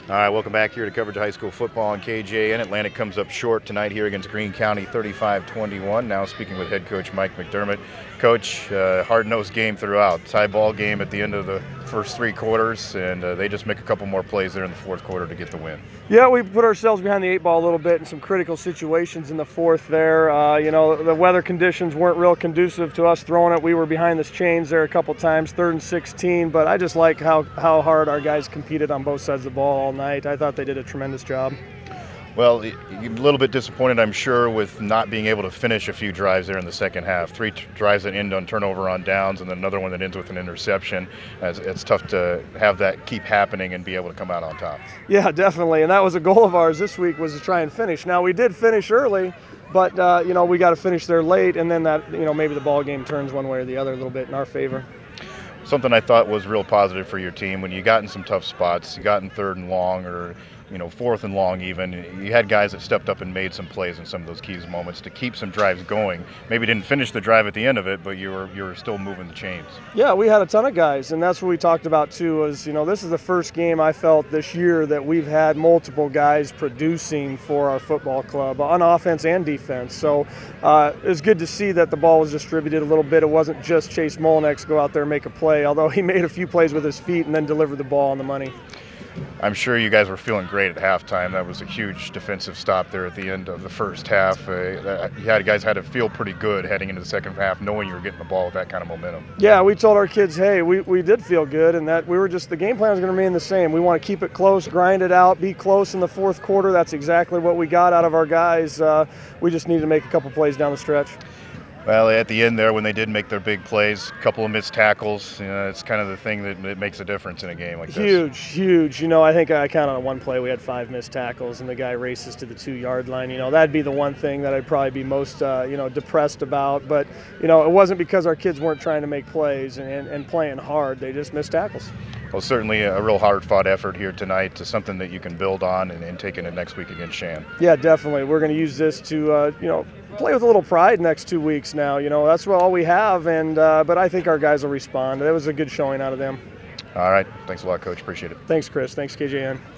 All right, welcome back here to coverage of high school football on KJN. Atlantic comes up short tonight here against Greene County, 35-21. Now speaking with head coach Mike McDermott. Coach, hard-nosed game throughout. Tie ball game at the end of the first three quarters, and they just make a couple more plays there in the fourth quarter to get the win. Yeah, we put ourselves behind the eight ball a little bit in some critical situations in the fourth there. The weather conditions weren't real conducive to us throwing it. We were behind the chains there a couple times, 3rd and 16, but I just like how hard our guys competed on both sides of the ball all night. I thought they did a tremendous job. Well, you're a little bit disappointed, I'm sure, with not being able to finish a few drives there in the second half. Three drives that end on turnover on downs, and then another one that ends with an interception. It's tough to have that keep happening and be able to come out on top. Yeah, definitely, and that was a goal of ours this week, was to try and finish. Now, we did finish early, but, we got to finish there late, and then that, maybe the ball game turns one way or the other a little bit in our favor. Something I thought was real positive for your team when you got in some tough spots, you got in 3rd and long or 4th and long even, you had guys that stepped up and made some plays in some of those key moments to keep some drives going. Maybe didn't finish the drive at the end of it, but you were still moving the chains. Yeah, we had a ton of guys, and that's what we talked about too, is, this is the first game I felt this year that we've had multiple guys producing for our football club on offense and defense. So it was good to see that the ball was distributed a little bit. It wasn't just Chase Molinex go out there and make a play, although he made a few plays with his feet and then delivered the ball on the money. I'm sure you guys were feeling great at halftime. That was a huge defensive stop there at the end of the first half. Guys had to feel pretty good heading into the second half, knowing you were getting the ball with that kind of momentum. Yeah, we told our kids, hey, we did feel good, and that the game plan was going to remain the same. We want to keep it close, grind it out, be close in the fourth quarter. That's exactly what we got out of our guys. We just needed to make a couple plays down the stretch. Well, at the end there, when they did make their big plays, a couple of missed tackles, it's kind of the thing that makes a difference in a game like this. Huge. I think I counted on one play we had 5 missed tackles, and the guy races to the 2-yard line. That'd be the one thing that I'd probably be most, depressed about. But, it wasn't because our kids weren't trying to make plays and playing hard. They just missed tackles. Well, certainly a real hard-fought effort here tonight, to something that you can build on and take into next week against Shan. Yeah, definitely. We're going to use this to, play with a little pride next 2 weeks now. That's all we have, but I think our guys will respond. That was a good showing out of them. All right. Thanks a lot, Coach. Appreciate it. Thanks, Chris. Thanks, KJN.